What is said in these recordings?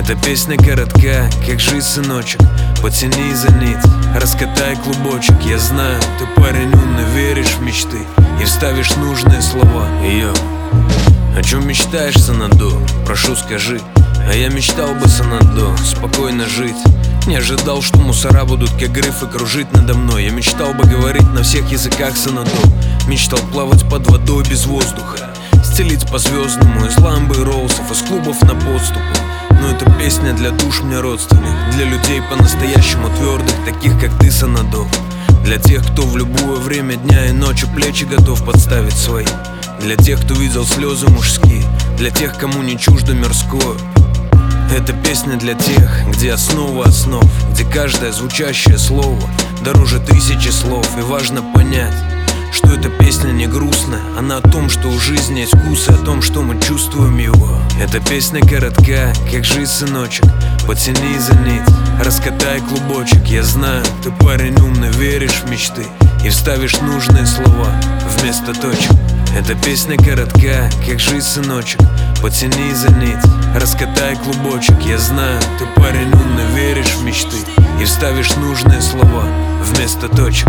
Эта песня коротка, как жизнь, сыночек. Потяни за нить, раскатай клубочек. Я знаю, ты парень умный, веришь в мечты и вставишь нужные слова. Йо, о чем мечтаешь, Санадо? Прошу, скажи. А я мечтал бы, Санадо, спокойно жить. Не ожидал, что мусора будут как грифы кружить надо мной. Я мечтал бы говорить на всех языках, Санадо. Мечтал плавать под водой без воздуха, стелить по-звездному из ламбы и роллсов, из клубов на подступы. Но эта песня для душ мне родственных, для людей по-настоящему твердых, таких как ты, Санадо. Для тех, кто в любое время дня и ночи плечи готов подставить свои. Для тех, кто видел слезы мужские, для тех, кому не чуждо мирское. Эта песня для тех, где основа основ, где каждое звучащее слово дороже тысячи слов. И важно понять, что эта песня не грустная, она о том, что у жизни есть вкус, и о том, что мы чувствуем его. Эта песня коротка, как жизнь, сыночек. Потяни за нить, раскатай клубочек. Я знаю, ты парень умный, веришь в мечты и вставишь нужные слова вместо точек. Эта песня коротка, как жизнь, сыночек. Потяни за нить, раскатай клубочек. Я знаю, ты парень умный, веришь в мечты и вставишь нужные слова вместо точек.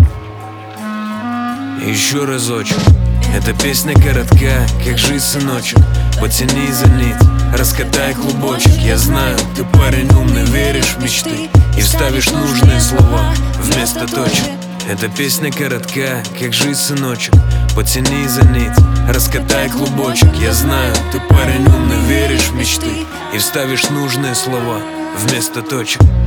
Еще разочек. Эта песня коротка, как жизнь, сыночек. Потяни за нить, раскатай клубочек. Я знаю, ты парень умный, веришь в мечты и вставишь нужные слова вместо точек. Эта песня коротка, как жизнь, сыночек. Потяни за нить, раскатай клубочек. Я знаю, ты парень умный, веришь в мечты и вставишь нужные слова вместо точек.